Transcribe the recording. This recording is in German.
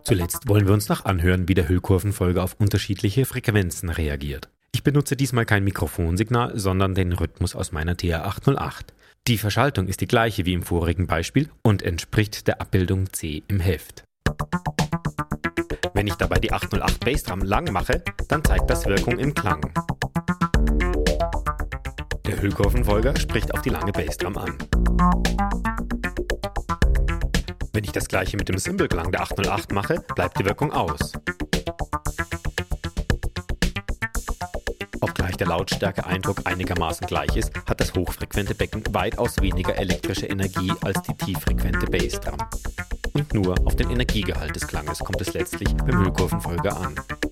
Zuletzt wollen wir uns noch anhören, wie der Hüllkurvenfolger auf unterschiedliche Frequenzen reagiert. Ich benutze diesmal kein Mikrofonsignal, sondern den Rhythmus aus meiner TR-808. Die Verschaltung ist die gleiche wie im vorigen Beispiel und entspricht der Abbildung C im Heft. Wenn ich dabei die 808 Bassdrum lang mache, dann zeigt das Wirkung im Klang. Der Hüllkurvenfolger spricht auf die lange Bassdrum an. Wenn ich das gleiche mit dem Cymbal-Klang der 808 mache, bleibt die Wirkung aus. Obgleich der Lautstärke-Eindruck einigermaßen gleich ist, hat das hochfrequente Becken weitaus weniger elektrische Energie als die tieffrequente Bassdrum. Und nur auf den Energiegehalt des Klanges kommt es letztlich beim Hüllkurvenfolger an.